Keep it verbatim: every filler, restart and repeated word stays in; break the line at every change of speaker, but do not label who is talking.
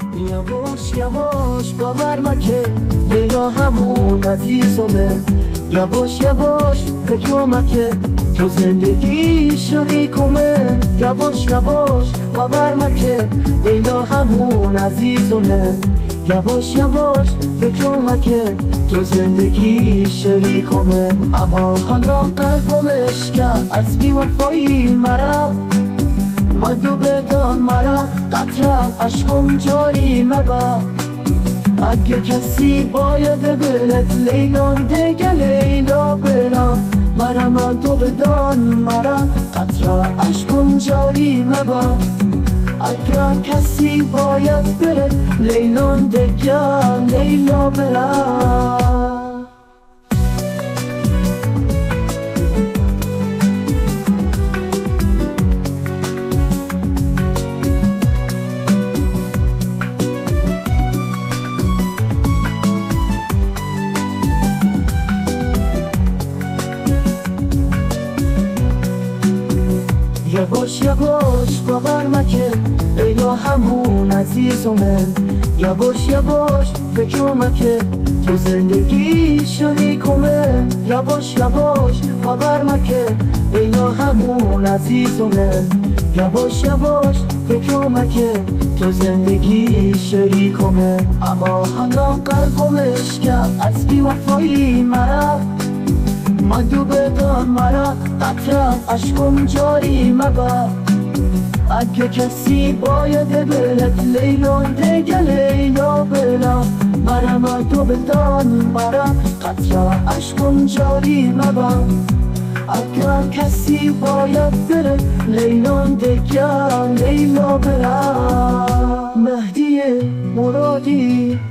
یواش یواش باور مکه لیلا همون عزیزمه. یواش یواش فکر مکه تو زندگی شریکمه. یواش یواش باور مکه لیلا همون عزیزمه. یواش یواش فکر مکه تو زندگی شریکمه. اما حالا قلبمش کرد از بی‌وفایی مرا، مدو بدان مرا قطره عشقم جاری مبا. اگه کسی باید بلد لیلا دیگه لیلا بلا، مرا مدو بدان مرا قطره عشقم جاری مبا. اگه کسی باید بلد لیلا دیگه لیلا بلا. یواش یواش باور مکه لیلا همون عزیزمه. یواش یواش فکر مکه تو زندگی شریکمه. یواش یواش باور مکه لیلا همون عزیزمه. یواش یواش فکر مکه تو زندگی شریکمه. اما حالا قلبمش کرد از بی‌وفایی مرا، مدو بدان مرا قطره عشقم جاری مبا. اگه کسی باید بلد لیلا دیگه لیلا بلا، مرا مدو بدان مرا قطره عشقم جاری مبا. اگه کسی باید بلد لیلا دیگه لیلا بلا. مهدی مرادی